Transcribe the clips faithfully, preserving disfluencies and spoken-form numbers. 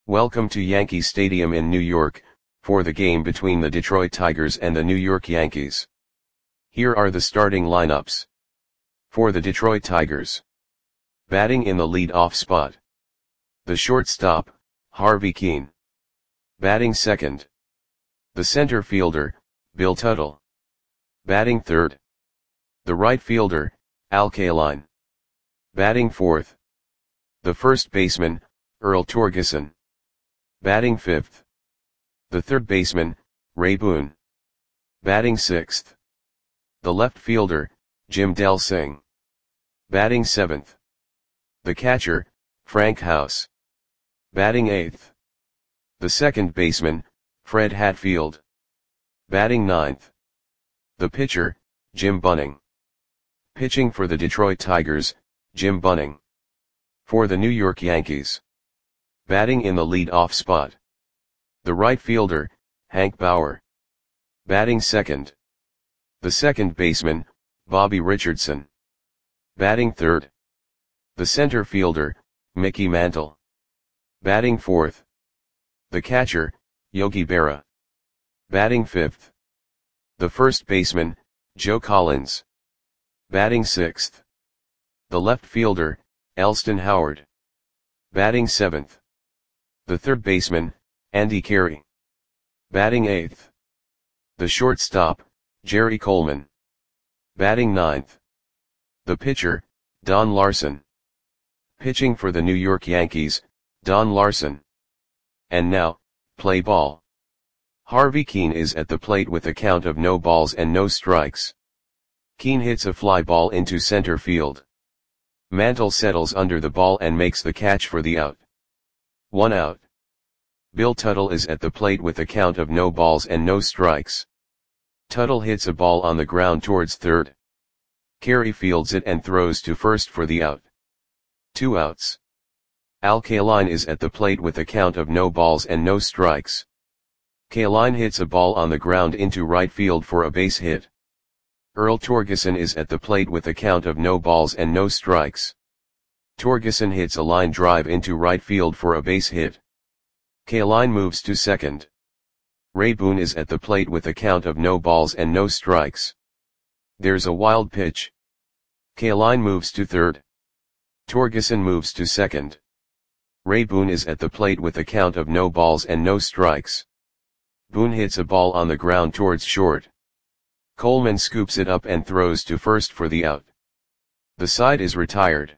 Welcome to Yankee Stadium in New York, for the game between the Detroit Tigers and the New York Yankees. Here are the starting lineups. For the Detroit Tigers. Batting in the lead-off spot. The shortstop, Harvey Kuenn. Batting second. The center fielder, Bill Tuttle. Batting third. The right fielder, Al Kaline. Batting fourth. The first baseman, Earl Torgeson. Batting fifth. The third baseman, Ray Boone. Batting sixth. The left fielder, Jim Delsing. Batting seventh. The catcher, Frank House. Batting eighth. The second baseman, Fred Hatfield. Batting ninth. The pitcher, Jim Bunning. Pitching for the Detroit Tigers, Jim Bunning. For the New York Yankees. Batting in the lead-off spot. The right fielder, Hank Bauer. Batting second. The second baseman, Bobby Richardson. Batting third. The center fielder, Mickey Mantle. Batting fourth. The catcher, Yogi Berra. Batting fifth. The first baseman, Joe Collins. Batting sixth. The left fielder, Elston Howard. Batting seventh. The third baseman, Andy Carey. Batting eighth. The shortstop, Jerry Coleman. Batting ninth. The pitcher, Don Larson. Pitching for the New York Yankees, Don Larson. And now, play ball. Harvey Kuenn is at the plate with a count of no balls and no strikes. Kuenn hits a fly ball into center field. Mantle settles under the ball and makes the catch for the out. One out. Bill Tuttle is at the plate with a count of no balls and no strikes. Tuttle hits a ball on the ground towards third. Carey fields it and throws to first for the out. Two outs. Al Kaline is at the plate with a count of no balls and no strikes. Kaline hits a ball on the ground into right field for a base hit. Earl Torgeson is at the plate with a count of no balls and no strikes. Torgeson hits a line drive into right field for a base hit. Kaline moves to second. Ray Boone is at the plate with a count of no balls and no strikes. There's a wild pitch. Kaline moves to third. Torgeson moves to second. Ray Boone is at the plate with a count of no balls and no strikes. Boone hits a ball on the ground towards short. Coleman scoops it up and throws to first for the out. The side is retired.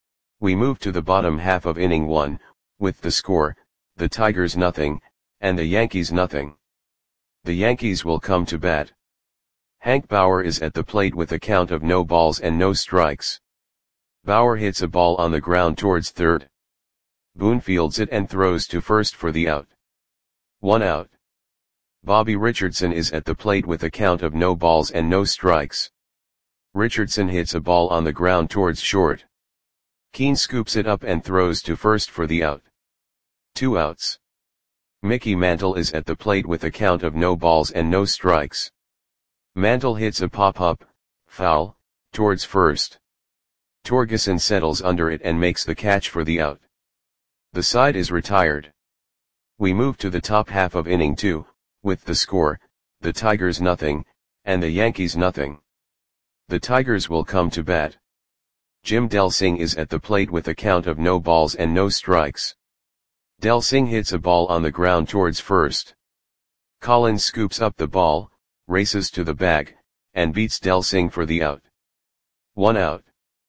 We move to the bottom half of inning one, with the score, the Tigers nothing, and the Yankees nothing. The Yankees will come to bat. Hank Bauer is at the plate with a count of no balls and no strikes. Bauer hits a ball on the ground towards third. Boone fields it and throws to first for the out. One out. Bobby Richardson is at the plate with a count of no balls and no strikes. Richardson hits a ball on the ground towards short. Kuenn scoops it up and throws to first for the out. Two outs. Mickey Mantle is at the plate with a count of no balls and no strikes. Mantle hits a pop-up, foul, towards first. Torgeson settles under it and makes the catch for the out. The side is retired. We move to the top half of inning two, with the score, the Tigers nothing, and the Yankees nothing. The Tigers will come to bat. Jim Delsing is at the plate with a count of no balls and no strikes. Delsing hits a ball on the ground towards first. Collins scoops up the ball, races to the bag, and beats Delsing for the out. One out.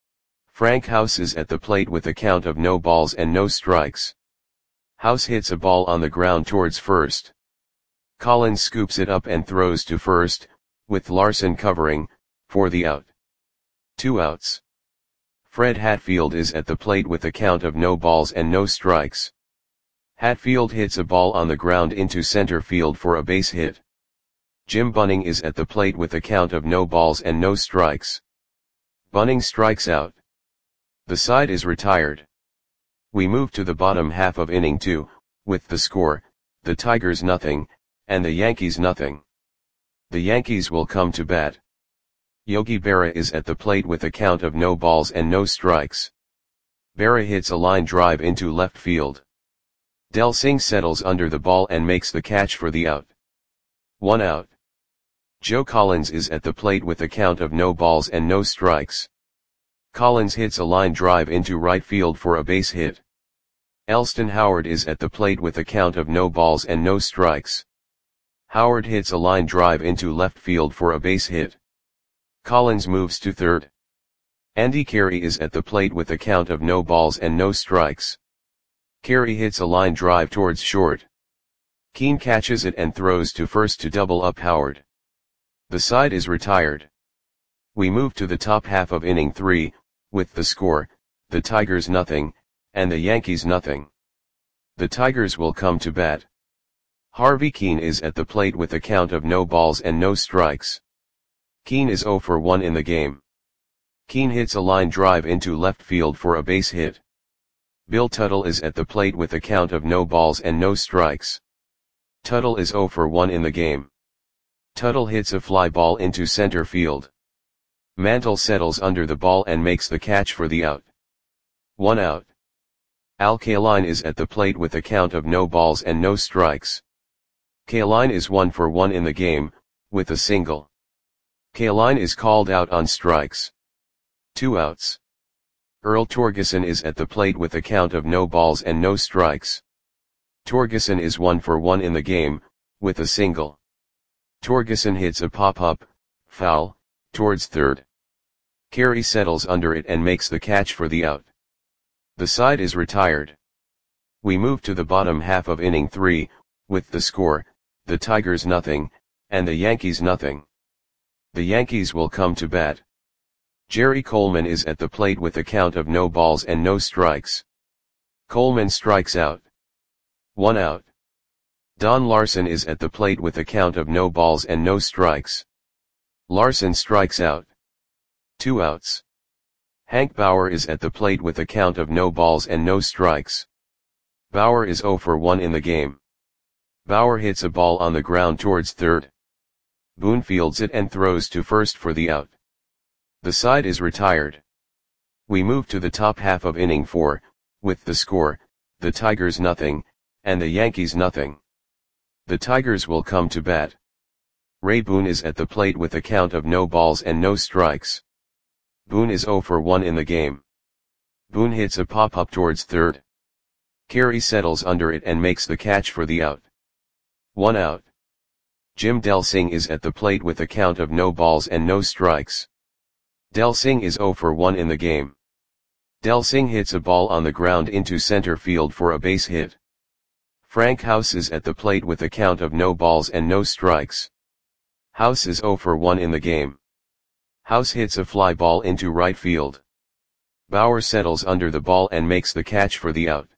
Frank House is at the plate with a count of no balls and no strikes. House hits a ball on the ground towards first. Collins scoops it up and throws to first, with Larson covering, for the out. Two outs. Fred Hatfield is at the plate with a count of no balls and no strikes. Hatfield hits a ball on the ground into center field for a base hit. Jim Bunning is at the plate with a count of no balls and no strikes. Bunning strikes out. The side is retired. We move to the bottom half of inning two, with the score, the Tigers nothing, and the Yankees nothing. The Yankees will come to bat. Yogi Berra is at the plate with a count of no balls and no strikes. Berra hits a line drive into left field. Delsing settles under the ball and makes the catch for the out. One out. Joe Collins is at the plate with a count of no balls and no strikes. Collins hits a line drive into right field for a base hit. Elston Howard is at the plate with a count of no balls and no strikes. Howard hits a line drive into left field for a base hit. Collins moves to third. Andy Carey is at the plate with a count of no balls and no strikes. Carey hits a line drive towards short. Keane catches it and throws to first to double up Howard. The side is retired. We move to the top half of inning three, with the score, the Tigers nothing, and the Yankees nothing. The Tigers will come to bat. Harvey Keane is at the plate with a count of no balls and no strikes. Keane is zero for one in the game. Keane hits a line drive into left field for a base hit. Bill Tuttle is at the plate with a count of no balls and no strikes. Tuttle is zero for one in the game. Tuttle hits a fly ball into center field. Mantle settles under the ball and makes the catch for the out. One out. Al Kaline is at the plate with a count of no balls and no strikes. Kaline is one for one in the game, with a single. Kaline is called out on strikes. Two outs. Earl Torgeson is at the plate with a count of no balls and no strikes. Torgeson is one for one in the game, with a single. Torgeson hits a pop-up, foul, towards third. Carey settles under it and makes the catch for the out. The side is retired. We move to the bottom half of inning three, with the score, the Tigers nothing, and the Yankees nothing. The Yankees will come to bat. Jerry Coleman is at the plate with a count of no balls and no strikes. Coleman strikes out. One out. Don Larson is at the plate with a count of no balls and no strikes. Larson strikes out. Two outs. Hank Bauer is at the plate with a count of no balls and no strikes. Bauer is zero for one in the game. Bauer hits a ball on the ground towards third. Boone fields it and throws to first for the out. The side is retired. We move to the top half of inning four, with the score, the Tigers nothing, and the Yankees nothing. The Tigers will come to bat. Ray Boone is at the plate with a count of no balls and no strikes. Boone is zero for one in the game. Boone hits a pop-up towards third. Carey settles under it and makes the catch for the out. One out. Jim Delsing is at the plate with a count of no balls and no strikes. Delsing is zero for one in the game. Delsing hits a ball on the ground into center field for a base hit. Frank House is at the plate with a count of no balls and no strikes. House is zero for one in the game. House hits a fly ball into right field. Bauer settles under the ball and makes the catch for the out.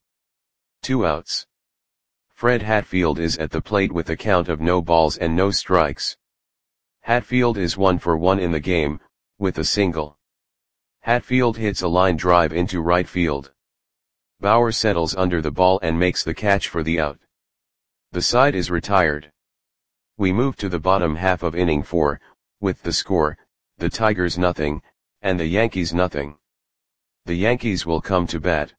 Two outs. Fred Hatfield is at the plate with a count of no balls and no strikes. Hatfield is one for one in the game, with a single. Hatfield hits a line drive into right field. Bauer settles under the ball and makes the catch for the out. The side is retired. We move to the bottom half of inning four, with the score, the Tigers nothing, and the Yankees nothing. The Yankees will come to bat.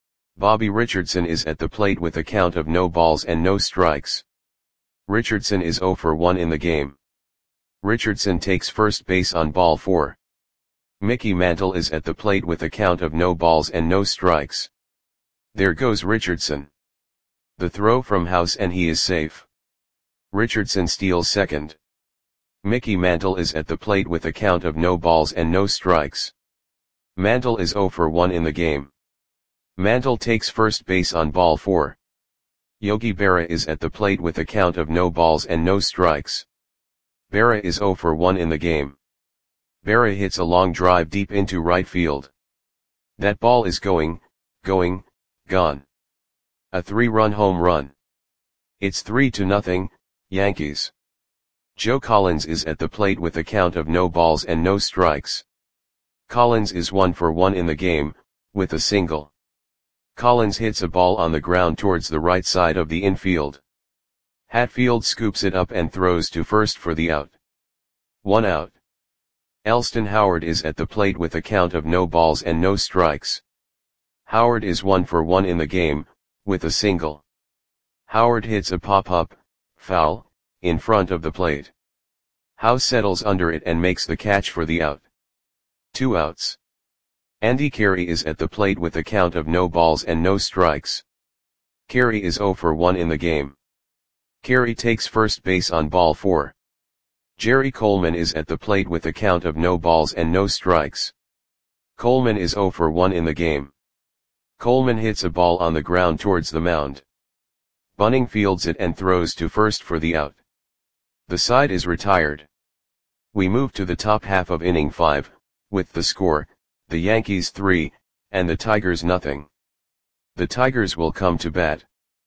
Bobby Richardson is at the plate with a count of no balls and no strikes. Richardson is zero for one in the game. Richardson takes first base on ball four. Mickey Mantle is at the plate with a count of no balls and no strikes. There goes Richardson. The throw from House and he is safe. Richardson steals second. Mickey Mantle is at the plate with a count of no balls and no strikes. Mantle is zero for one in the game. Mantle takes first base on ball four. Yogi Berra is at the plate with a count of no balls and no strikes. Berra is zero for one in the game. Berra hits a long drive deep into right field. That ball is going, going, gone. A three-run home run. It's three to nothing, Yankees. Joe Collins is at the plate with a count of no balls and no strikes. Collins is one for one in the game, with a single. Collins hits a ball on the ground towards the right side of the infield. Hatfield scoops it up and throws to first for the out. One out. Elston Howard is at the plate with a count of no balls and no strikes. Howard is one for one in the game, with a single. Howard hits a pop-up, foul, in front of the plate. Howe settles under it and makes the catch for the out. Two outs. Andy Carey is at the plate with a count of no balls and no strikes. Carey is oh for one in the game. Carey takes first base on ball four. Jerry Coleman is at the plate with a count of no balls and no strikes. Coleman is oh for one in the game. Coleman hits a ball on the ground towards the mound. Bunning fields it and throws to first for the out. The side is retired. We move to the top half of inning five, with the score, the Yankees three, and the Tigers nothing. The Tigers will come to bat.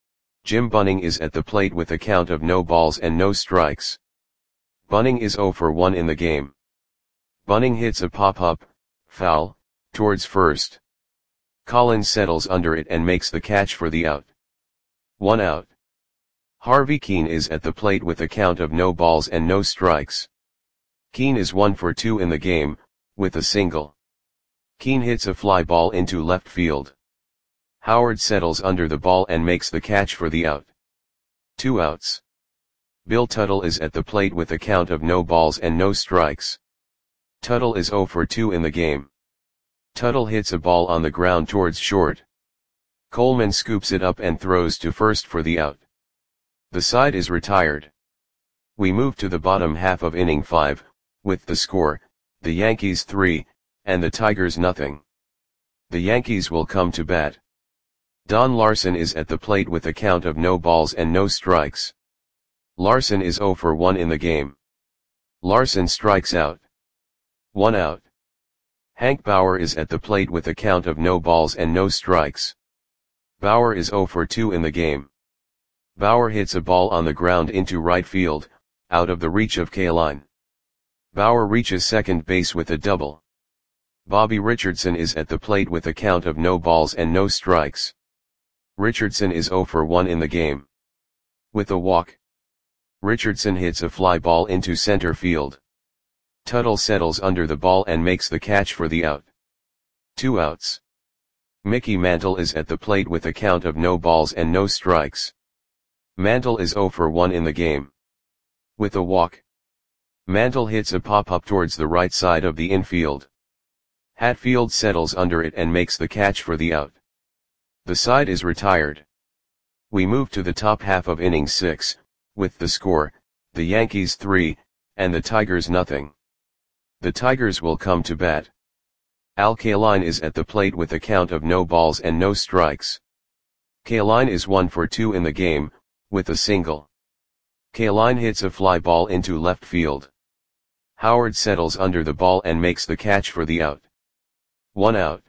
Jim Bunning is at the plate with a count of no balls and no strikes. Bunning is oh for one in the game. Bunning hits a pop-up, foul, towards first. Collins settles under it and makes the catch for the out. One out. Harvey Keene is at the plate with a count of no balls and no strikes. Keene is one for two in the game, with a single. Keene hits a fly ball into left field. Howard settles under the ball and makes the catch for the out. Two outs. Bill Tuttle is at the plate with a count of no balls and no strikes. Tuttle is oh for two in the game. Tuttle hits a ball on the ground towards short. Coleman scoops it up and throws to first for the out. The side is retired. We move to the bottom half of inning five, with the score, the Yankees three, and the Tigers nothing. The Yankees will come to bat. Don Larson is at the plate with a count of no balls and no strikes. Larson is oh for one in the game. Larson strikes out. One out. Hank Bauer is at the plate with a count of no balls and no strikes. Bauer is oh for two in the game. Bauer hits a ball on the ground into right field, out of the reach of Kaline. Bauer reaches second base with a double. Bobby Richardson is at the plate with a count of no balls and no strikes. Richardson is oh for one in the game. With a walk. Richardson hits a fly ball into center field. Tuttle settles under the ball and makes the catch for the out. Two outs. Mickey Mantle is at the plate with a count of no balls and no strikes. Mantle is oh for one in the game. With a walk. Mantle hits a pop-up towards the right side of the infield. Hatfield settles under it and makes the catch for the out. The side is retired. We move to the top half of inning six, with the score, the Yankees three, and the Tigers nothing. The Tigers will come to bat. Al Kaline is at the plate with a count of no balls and no strikes. Kaline is one for two in the game, with a single. Kaline hits a fly ball into left field. Howard settles under the ball and makes the catch for the out. One out.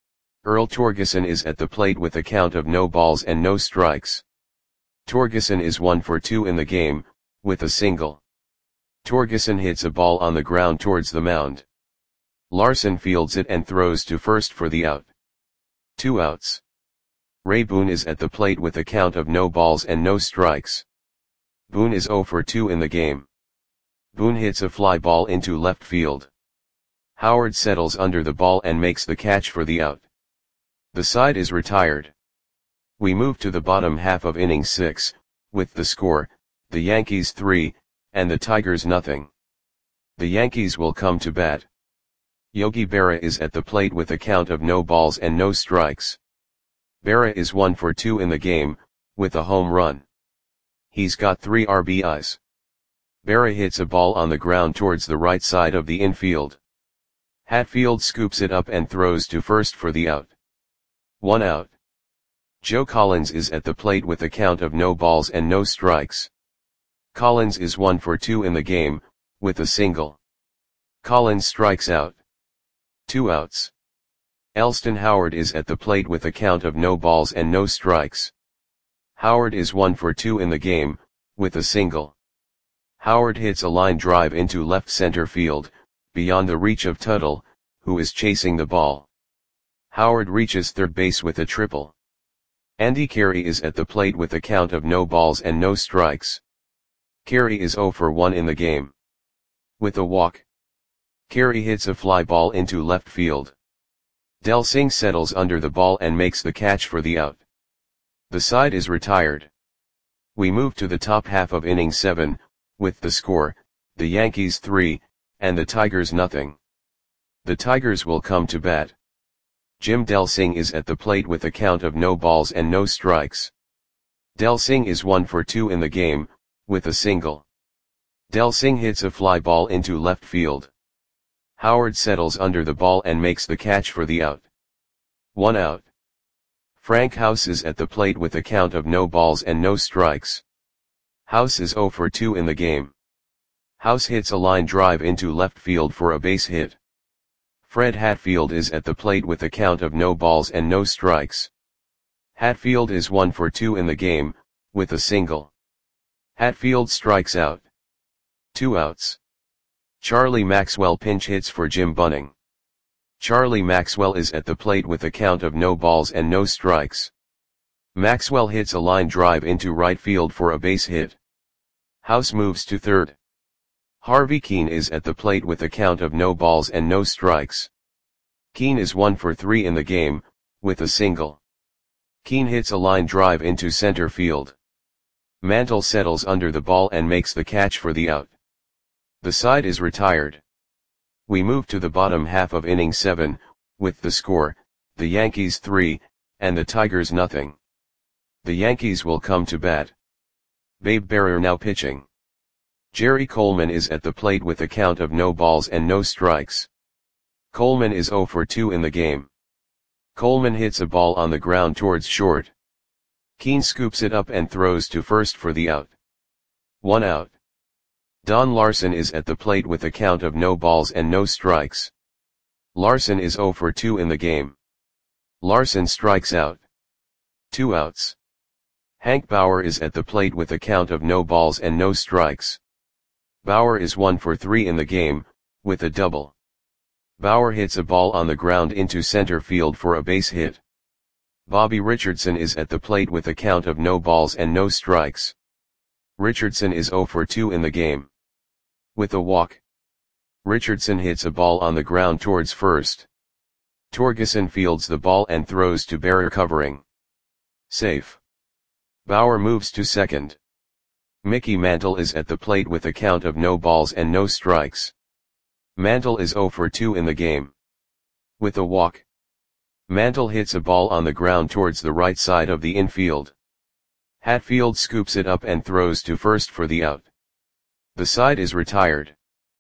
Earl Torgeson is at the plate with a count of no balls and no strikes. Torgeson is one for two in the game, with a single. Torgeson hits a ball on the ground towards the mound. Larson fields it and throws to first for the out. Two outs. Ray Boone is at the plate with a count of no balls and no strikes. Boone is oh for two in the game. Boone hits a fly ball into left field. Howard settles under the ball and makes the catch for the out. The side is retired. We move to the bottom half of inning six, with the score, the Yankees three, and the Tigers nothing. The Yankees will come to bat. Yogi Berra is at the plate with a count of no balls and no strikes. Berra is one for two in the game, with a home run. He's got three R B Is. Berra hits a ball on the ground towards the right side of the infield. Hatfield scoops it up and throws to first for the out. One out. Joe Collins is at the plate with a count of no balls and no strikes. Collins is one for two in the game, with a single. Collins strikes out. Two outs. Elston Howard is at the plate with a count of no balls and no strikes. Howard is one for two in the game, with a single. Howard hits a line drive into left center field, beyond the reach of Tuttle, who is chasing the ball. Howard reaches third base with a triple. Andy Carey is at the plate with a count of no balls and no strikes. Carey is oh for one in the game. With a walk. Carey hits a fly ball into left field. Del Singh settles under the ball and makes the catch for the out. The side is retired. We move to the top half of inning seven, with the score, the Yankees three, and the Tigers nothing. The Tigers will come to bat. Jim Delsing is at the plate with a count of no balls and no strikes. Delsing is one for two in the game, with a single. Delsing hits a fly ball into left field. Howard settles under the ball and makes the catch for the out. One out. Frank House is at the plate with a count of no balls and no strikes. House is zero for two in the game. House hits a line drive into left field for a base hit. Fred Hatfield is at the plate with a count of no balls and no strikes. Hatfield is one for two in the game, with a single. Hatfield strikes out. Two outs. Charlie Maxwell pinch hits for Jim Bunning. Charlie Maxwell is at the plate with a count of no balls and no strikes. Maxwell hits a line drive into right field for a base hit. House moves to third. Harvey Keene is at the plate with a count of no balls and no strikes. Keene is one for three in the game, with a single. Keene hits a line drive into center field. Mantle settles under the ball and makes the catch for the out. The side is retired. We move to the bottom half of inning seven, with the score, the Yankees three, and the Tigers nothing. The Yankees will come to bat. Babe Barrer now pitching. Jerry Coleman is at the plate with a count of no balls and no strikes. Coleman is zero for two in the game. Coleman hits a ball on the ground towards short. Keene scoops it up and throws to first for the out. One out. Don Larson is at the plate with a count of no balls and no strikes. Larson is zero for two in the game. Larson strikes out. Two outs. Hank Bauer is at the plate with a count of no balls and no strikes. Bauer is one for three in the game, with a double. Bauer hits a ball on the ground into center field for a base hit. Bobby Richardson is at the plate with a count of no balls and no strikes. Richardson is zero for two in the game. With a walk. Richardson hits a ball on the ground towards first. Torgeson fields the ball and throws to Barrer covering. Safe. Bauer moves to second. Mickey Mantle is at the plate with a count of no balls and no strikes. Mantle is zero for two in the game. With a walk. Mantle hits a ball on the ground towards the right side of the infield. Hatfield scoops it up and throws to first for the out. The side is retired.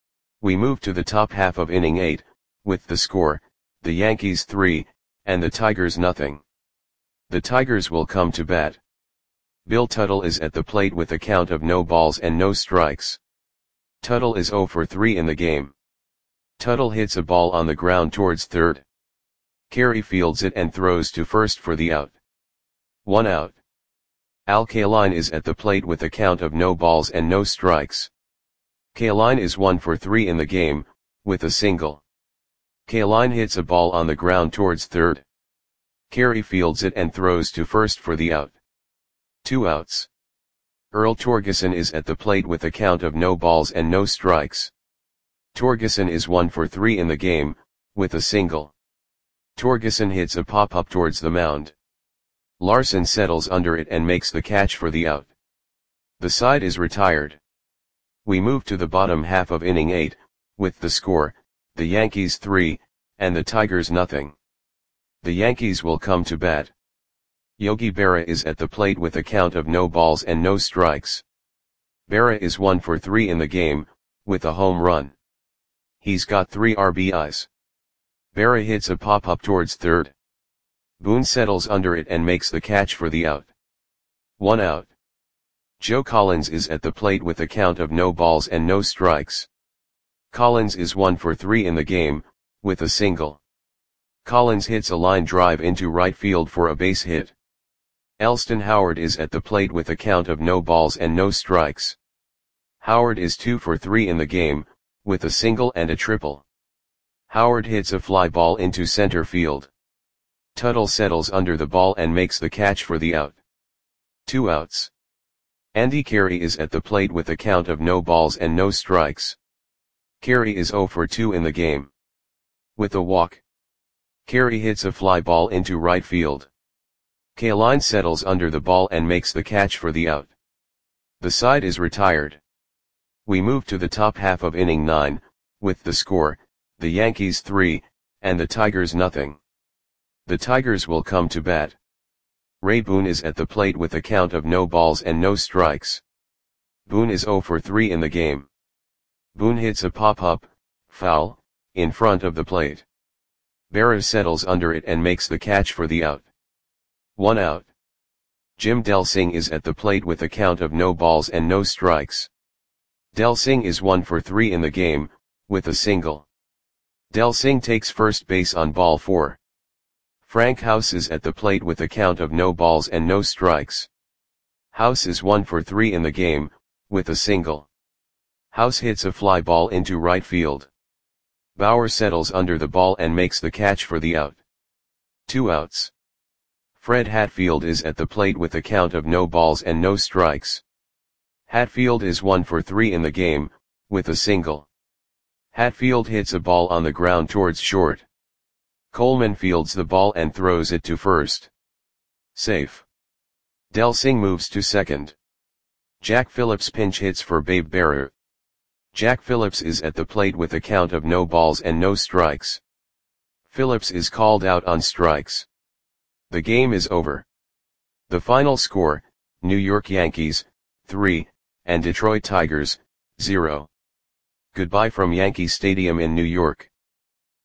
We move to the top half of inning eight, with the score, the Yankees three, and the Tigers nothing. The Tigers will come to bat. Bill Tuttle is at the plate with a count of no balls and no strikes. Tuttle is zero for three in the game. Tuttle hits a ball on the ground towards third. Carey fields it and throws to first for the out. One out. Al Kaline is at the plate with a count of no balls and no strikes. Kaline is one for three in the game, with a single. Kaline hits a ball on the ground towards third. Carey fields it and throws to first for the out. Two outs. Earl Torgeson is at the plate with a count of no balls and no strikes. Torgeson is one for three in the game, with a single. Torgeson hits a pop-up towards the mound. Larson settles under it and makes the catch for the out. The side is retired. We move to the bottom half of inning eight, with the score, the Yankees three, and the Tigers nothing. The Yankees will come to bat. Yogi Berra is at the plate with a count of no balls and no strikes. Berra is one for three in the game, with a home run. He's got three R B Is. Berra hits a pop-up towards third. Boone settles under it and makes the catch for the out. One out. Joe Collins is at the plate with a count of no balls and no strikes. Collins is one for three in the game, with a single. Collins hits a line drive into right field for a base hit. Elston Howard is at the plate with a count of no balls and no strikes. Howard is two for three in the game, with a single and a triple. Howard hits a fly ball into center field. Tuttle settles under the ball and makes the catch for the out. Two outs. Andy Carey is at the plate with a count of no balls and no strikes. Carey is zero for two in the game. With a walk. Carey hits a fly ball into right field. Kaline settles under the ball and makes the catch for the out. The side is retired. We move to the top half of inning nine, with the score, the Yankees three, and the Tigers nothing. The Tigers will come to bat. Ray Boone is at the plate with a count of no balls and no strikes. Boone is zero for three in the game. Boone hits a pop-up, foul, in front of the plate. Berra settles under it and makes the catch for the out. One out. Jim Delsing is at the plate with a count of no balls and no strikes. Delsing is one for three in the game, with a single. Delsing takes first base on ball four. Frank House is at the plate with a count of no balls and no strikes. House is one for three in the game, with a single. House hits a fly ball into right field. Bauer settles under the ball and makes the catch for the out. Two outs. Fred Hatfield is at the plate with a count of no balls and no strikes. Hatfield is one for three in the game, with a single. Hatfield hits a ball on the ground towards short. Coleman fields the ball and throws it to first. Safe. Delsing moves to second. Jack Phillips pinch hits for Babe Berra. Jack Phillips is at the plate with a count of no balls and no strikes. Phillips is called out on strikes. The game is over. The final score, New York Yankees, three, and Detroit Tigers, zero. Goodbye from Yankee Stadium in New York.